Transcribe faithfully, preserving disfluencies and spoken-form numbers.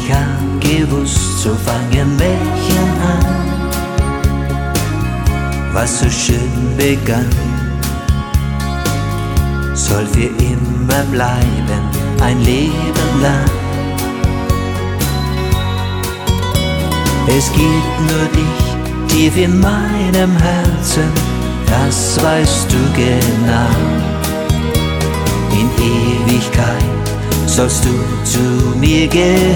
Ich hab gewusst, so fangen Märchen an, was so schön begann, soll für immer bleiben, ein Leben lang. Es gibt nur dich, tief in meinem Herzen, das weißt du genau. In Ewigkeit sollst du zu mir gehören.